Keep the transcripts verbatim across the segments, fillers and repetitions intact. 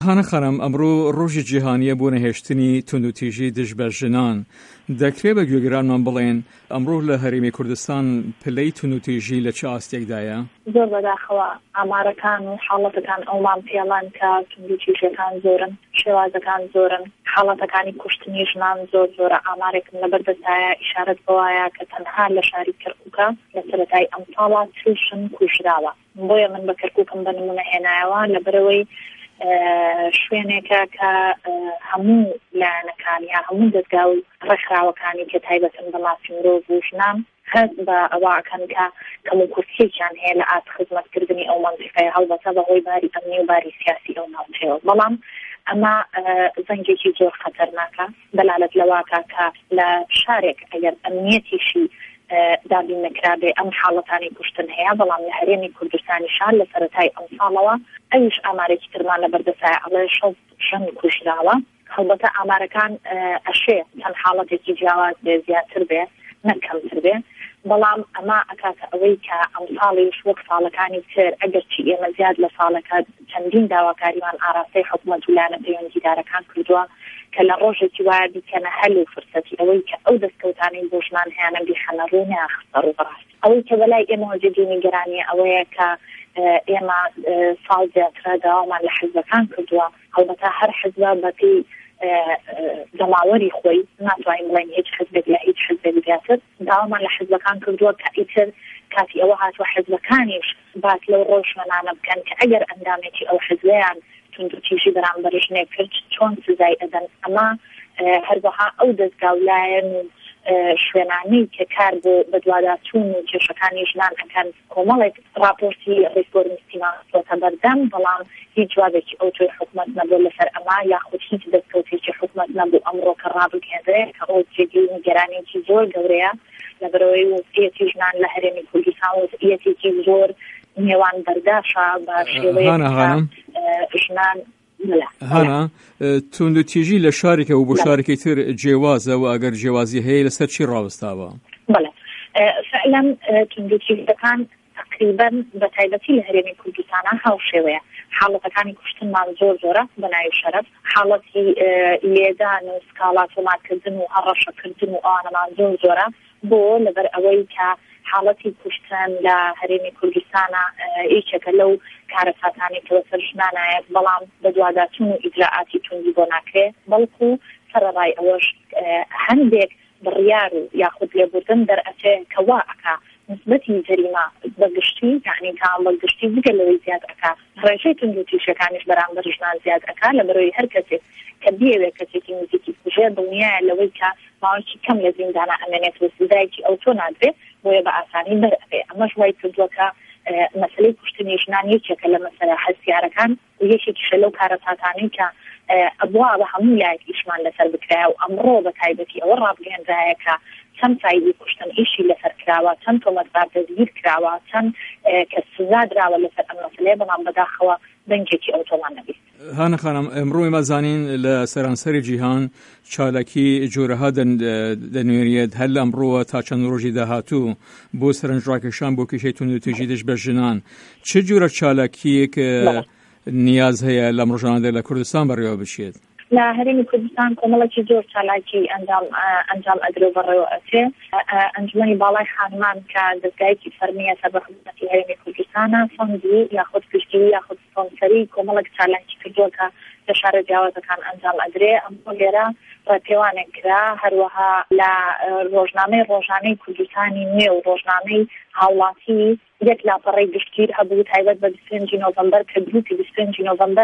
هانە خانم ئەمڕۆ ڕۆژی جیهانیە بۆ نەهێشتنی توندوتیژی دژ بە ژنان. دەکرێت بە گوێگرانمان بڵێن ئەمڕۆ لە هەرێمی کوردستان پلەی توندوتیژی لە چه ئاستێکدایە؟ زۆر بەداخەوە ئامارەکان و حاڵەتەکان ئەومان پێڵان کە توندوتیژیەکان زۆرن، شێوازەکان زۆرن، حاڵەتەکانی کوشتنی ژنان زۆر زۆرە. ئامارێکم لەبەردەستایە ئیشارەت بەوایە کە تەنها لە شاری کەرکووکە لە سەرەتای ئەم ساڵە چل شن کوژراوە. بۆیە من بە کەرکووکم بە نمونە هێنایەوە لەبەرەوەی شوێنێکە کە هەموو لایەنەکان یا هەموو دەستگا و ڕێکخراوەکانی کە تایبەتن بە مافی مرۆڤ و ژنان هەست بە ئەوەکەن کە کەموکورسیێکیان هەیە لە ئات خزمەتکردنی ئەو مەنتیقەیە هەڵبەتە بەهۆی باری ئەمنی و باری سیاسی ئەو ناوچەیەوە. بەڵام ئەمە زەنگێکی زۆر خەتەرناکە دەلالەت لەواکە کە لە شارێک ئەگەر ئەمنیەتیشی دابین نەکرابێ ئەم حاڵەتانی کوشتن هەیە، بەڵام لە هەرێمی کوردستانی شار لە سەرەتای ئەم ساڵەوە ئەویش ئامارێکی ترمان لەبەردەستایە ئەڵێ شەڵ ژن کوژراوە. هەڵبەتە ئامارەکان ئەشێ چەند حاڵەتێکی جیاواز بێ زیاتر بێ نەکەمتر بێ، بەڵام ئەمە ئەکاتە ئەوەی کە ئەم ساڵیش وەک ساڵەکانی تر ئەگەرچی ئێمە زیاد لە ساڵەکە چەندین داواکاریمان ئاراستەی حکوومەت و لایەنە پەیوەندیدارەکان کردووە کە لە ڕۆژێکی وایە بیکەنە هەل و فرسەتی ئەوەی کە ئەو دەستکەوتانەی بۆ ژنان هەیەنە بیخەنە ڕوو ناخستە ڕووبەڕاست. ئەوەی کە بەلای ئێمە وەجدی نیگەرانیە ئەوەیە کە ئێمە ساڵ زیاترە داوامان لە حیزبەکان کردووە. هەڵبەتە هەر حیزبە بەپێی دەماوەری خۆی ناتوانین بڵێن هیچ حیزبێک لە هیچ حیزبێک زیاتر داوامان لە حیزبەکان کردووە کە ئیتر کاتی ئەوە هاتووە حیزبەکانیش باس لەو ڕۆژمەانە بکەن کە ئەگەر ئەندامێکی ئەو حیزبیان توندوتیژی بەرامبەر ژنێک کرد چۆن سزای ئەدەن. ئەمە هەروەها ئەو دەستگاولایەن و شوێنانەی کە کار بۆ بەدواداچوون و کێشەکانی ژنان ئەکەن کۆمەڵێک راپۆرتی ڕێکگۆڕمیستیمانۆتە بەردەم، بەڵام هیچ جوابێکی ئەو توی حکوومەت نەبوو لەسەر ئەمە یاخود هیچ دەستکەوتێکی حکوومەت نەبوو ئەمڕۆ کە ڕابگەێنرێ کە ئەو جێگەی نیگەرانێکی زۆر گەورەیە لەبەرەوەی وەزعیەتی ژنان لە هەرێمی کوردستان وەزعیەتێکی زۆر نێوان بەرداشە بە شێوەیەک ژنان هانا توندوتیژی لە شارێکە و بۆ شارێکی تر جێوازە و ئەگەر جێوازی هەیە لەسەر چی ڕاوەستاوە؟ بەڵێ فعلا توندوتیژەکان تقریبا بە تایبەتی لە هەرێمی کوردستانە هاوشێوەیە. حاڵەتەکانی کوشتنمان زۆر زۆرە بەناوی شەرەف، حاڵەتی لێدان و سکاڵا تۆماتکردن و هەڕەشەکردن و ئەوانەمان زۆر زۆرە بۆ لەبەر ئەوەی کە حاڵەتی کوشتن لە هەرێمی کوردستانە یەکێکە لەو کارەساتانی کە بەسەر ژنانایەت، بەڵام بەدواداچوون و ئیجراعاتی توندی بۆ ناکرێ، بەڵکو سەرەڕای ئەوەش هەندێک بڕیار و یاخود لێبوردن دەرئەچێ کە وا ئەکا نسبەتی جەریمە بەگشتی یعنی تا بەگشتی بگە لەوەی زیاد ئەکا ڕێژەی توندوتیژەکانیش بەرامبەر ژنان زیاد ئەکا لەبەرەوەی هەر کەسێک کە بیەوێت کەسێکی نزیکی کوژێ دڵنیایە لەوەی کە ماوەیەکی کەم لە زیندانە ئەمێنێت و سزایەکی ئەو تۆ نادرێت بۆیە بە ئاسانی بەرئەبێ. ئەمەش وای کردووە کە مەسەلەی کوشتنی ژنان یەکێکە لە مەسەلە هەستیارەکان و یەکێکیشە لەو کارەساتانەی کە ئەبوا بە هەموو لایەک ئیشمان لەسەر بکرایە و ئەمڕۆ بە تایبەتی ئەوە ڕابگەێنرایە کە چەند سایدی کوشتن ئیشی لەسەر کراوە، چەند تۆمەتبار دەستگیر کراوە، چەند کە سزا دراوە لەسەر ئەم مەسەلەیە، بەڵام بەداخەوە دەنگێکی ئەوتۆمان نەبێت. هانە خانم ئەمڕۆ ئێمە زانین لە سەرانسەری جیهان چالاکی جۆرەها دەنوێریێت هەر لە ئەمڕۆوە تا چەند ڕۆژی داهاتوو بۆ سەرنجڕاکێشان بۆ کێشەی توندوتیژی دژ بە ژنان. چه جۆرە چالاکیەک نیاز هەیە لەم ڕۆژانەدا لە کوردستان بەڕێوە بچێت؟ لە هەرێمی کوردستان کۆمەڵێکی زۆر چالاکی ئەنجام ئەنجام ئەدرێ بەڕێوە ئەچێ. ئەنجومەنی باڵای خانمان کە دەستگایەکی فەرمیە سەر بە خزمەتی هەرێمی کوردستانە فەندی یاخود پشتگیری یاخود سپۆنسەری کۆمەڵێک چالاکی کردووە کە لە شارە جیاوازەکان ئەنجام ئەدرێ. ئەمڕۆ لێرە ڕێپێوانێک کرا هەروەها لە ڕۆژنامەی ڕۆژانەی کوردستانی نوێ و ڕۆژنامەی هاوڵاتی یەک لاپەڕەی گشتگیر هەبوو تایبەت بە بیست و پێنجی نۆڤەمبەر کە گروپی بیست و پێنجی نۆڤەمبەر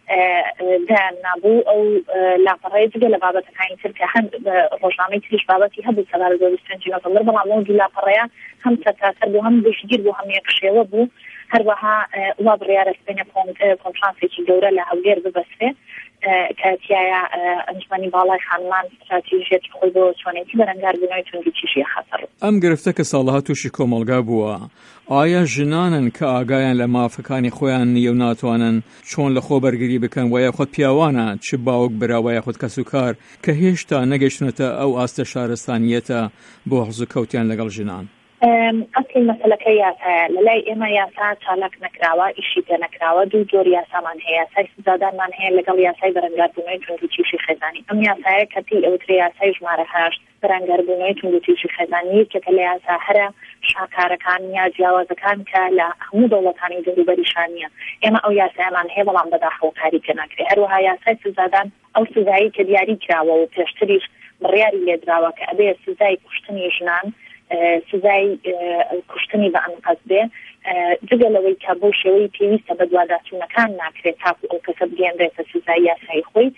دایان نابوو. ئەو لاپەڕەیە جگە لە بابەتەکانی تر کە هەند ڕۆژنامەی تریش بابەتی هەبوو سەبارەت بە بیست و پێنجی نۆڤەمبەر، بەڵام ئەو دوو لاپەڕەیە هەم سەرتاسەر بوو، هەم گشتگیر بوو، هەم یەکشێوە بوو. هەروەها وا بڕیارە سبەینە کۆنفرانسێکی گەورە لە هەولێر ببەسترێ کە تایە ئەنجومەنی باڵای خانمان استراتیژیەتی خۆی بۆ چۆنێتی بەرەنگاربوونەوەی توندوتیژی خەتەر. ئەم گرفتە کە ساڵها تووشی کۆمەڵگا بووە، ئایا ژنانن کە ئاگایان لە مافەکانی خۆیان نییە و ناتوانن چۆن لە خۆ بەرگری بکەن، وایە خۆت پیاوانە چ باوک براوایە خۆت کەس و کار کە هێشتا نەگەشتنەتە ئەو ئاستە شارستانیەتە بۆ حەز و کەوتیان لەگەڵ ژنان؟ ئەسڵی مەسەلەکە یاسایە لەلای ئێمە یاسا چالاک نەکراوە ئیشی پێ نەکراوە دوو جۆر یاسامان هەیە یاسای سزادانمان هەیە لەگەڵ یاسای بەرەنگاربوونەوەی توندوتیژی خێزانی ئەم یاسایە کەتی ئەوترێ یاسای ژمارە هەشت بەرەنگاربوونەوەی توندوتیژی خێزانی یەکێکە لە یاسا هەرە شاکارەکان یا جیاوازەکان کە لە هەموو دەوڵەتانی دەوروبەریشان نیە ئێمە ئەو یاسایەمان هەیە بەڵام بەداخەوە کاری پێ ناکرێت هەروەها یاسای سزادان ئەو سزایی کە دیاری کراوە و پێشتریش بڕیاری لێدراوە کە ئەبێ سزای کوشتنی ژنان سزای کوشتنی بە ئەنقەز بێ جگە لەوەی کە بۆ شێوەی پێویستە بە دوواداچوونەکان ناکرێت تاکو ئەو کەسە بگەێنرێتە سزای یاسای خۆی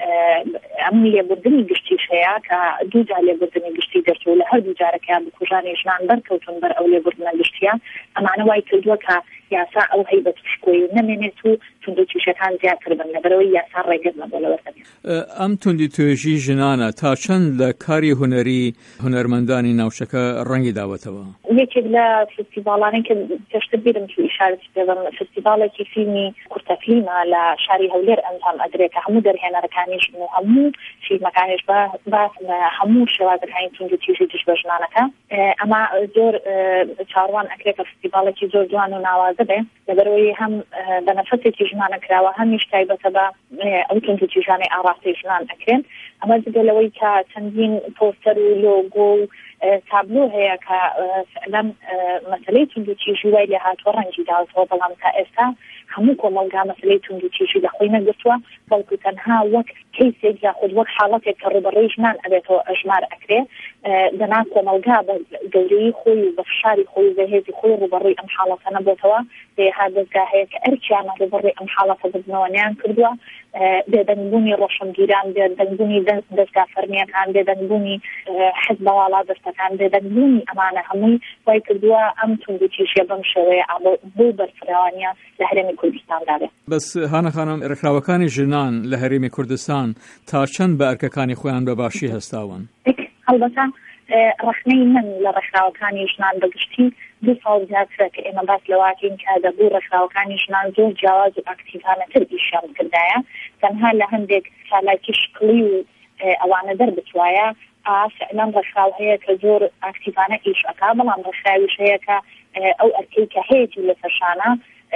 ئەم لێبوردنی گشتیش هەیە کە دوو جار لێبوردنی گشتی دەرچوو لە هەردوو جارەکە بکوژانی ژنان بەرکەوتون بەر ئەو لێبوردنە گشتیە ئەمانە وای کردووە کە یاسا ئەو هەیبەت پشکۆی نەمێنێت و توندوتیژەکان زیاتر بن لەبەرەوەی یاسا ڕێگەت نەبوو لەوەسەبێت ئەم توندوتیژی ژنانە تا چەند لە کاری هونەری هونەرمەندانی ناوچەکە ڕەنگی داوەتەوە یەکێک لە فستیڤاڵانی کە پێشتر بیرم تو ئیشارەتی پێبم فستیڤاڵێکی فیلمی کورتەفیلمە لە شاری هەولێر ئەنجام ئەدرێت کە هەموو دەرهێنەرەکانیش و هەموو فیلمەکانیش باس هەموو شێوازەکانی توندوتیژی دژ بە ژنانەکە ئەمە زۆر چاڕوان ئەکرێت کە فستیڤاڵێکی زۆر جوان و ناوازە بێ لەبەرەوەی هەم بەنەفەسێکی ژمانە کراوە هەمیش تایبەتە بە ئەو توندوتیژانەی ئاڕاستی ژنان ئەکرێن ئەمە جگەلەوەی کە چەندین پۆستەر و لۆگۆ و تابلۆ هەیە کە فعلەن مەسەلەی توندوتیژی وای لێ هاتووە ڕەنگی داوەتەوە بەڵام تا ئێستا هەموو کۆمەلگا مەسەلەی توندوتیژی لە خۆی نەگرتووە بەڵکو تەنها وەک کەیسێک یاخود وەک حاڵەتێک کە ڕوبەڕۆی ژنان ئەبێتەوە ئەژمار ئەکرێ دەنا کۆمەلگا بە گەورەی خۆی و بە فشاری خۆی و بەهێزی خۆی ڕوبەڕۆی ئەم حاڵەتە نەبووتەوە دێها دەستگا هەیە کە ئەرچیانە ڕوبەڕۆی ئەم حاڵەتە ببنەوەنیان کردووە بێدەنگبوونی ڕۆشنبیران بێدەنگبوونی دەستگا فەرمیەکان بێدەنگبوونی حزب بەواڵا دەستەکان بێدەنگبوونی ئەمانە هەمووی وای کردووە ئەم توندوتیژیە بەم شێوەیە بۆ بەرفراوانیە لە هەرێمی کوردستاندا بێت بەس هانە خانم ڕێکخراوەکانی ژنان لە هەرێمی کوردستان تا چەند بە ئەرکەکانی خۆیان بە باشی هەستاون هەڵبەتە ڕخنەی من لە ڕێکخراوەکانی ژنان بەگشتی دو ساڵ زیاترە کە ئێمە باس لەواکەین کە دەبوو ڕێکخراوەکانی ژنان زۆر جیاواز و ئاکتیڤانەتر ئیشیان کردایە تەنها لە هەندێک چالاکی شکڵی و ئەوانە دەربچوایە فعلەن ڕێکخراو هەیە کە زۆر ئاکتیڤانە ئیش ئەکا بەڵام ڕێکخراویش هەیە کە ئەو ئەرکەی کە هەیەی لە فەشانە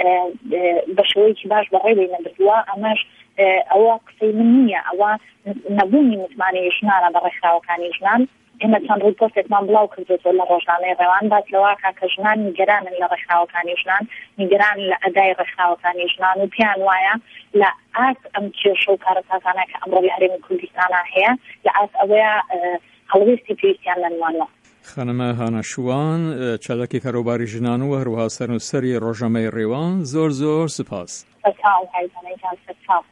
بە شێوەیەکی باش بەڕێوەی نەبردووە ئەمەش ئەوە قسەی من نییە ئەوە نەبوونی متمانەی ژنانە بە ڕێکخراوەکانی ژنان ئێمە چەند ڕیپۆرتێکمان بڵاو کردوێتەوە لە ڕۆژنامەی ڕێوان باس لەواکە کە ژنان نیگەرانن لە ڕێکخراوەکانی ژنان نیگەران لە ئەدای ڕێکخراوەکانی ژنان و پیان وایە لە ئاس ئەم کێشە و کارەساتانە کە ئەمڕۆ لە هەرێمی کوردستانە هەیە لە ئاس ئەوەیە هەڵوێستی پێویستیان لەنوانەوە خانمە هانە شوان چالاکی کاروباری ژنان و هەروەها سەرنووسەری ڕۆژنامەی ڕێوان زۆر زۆر سپاس.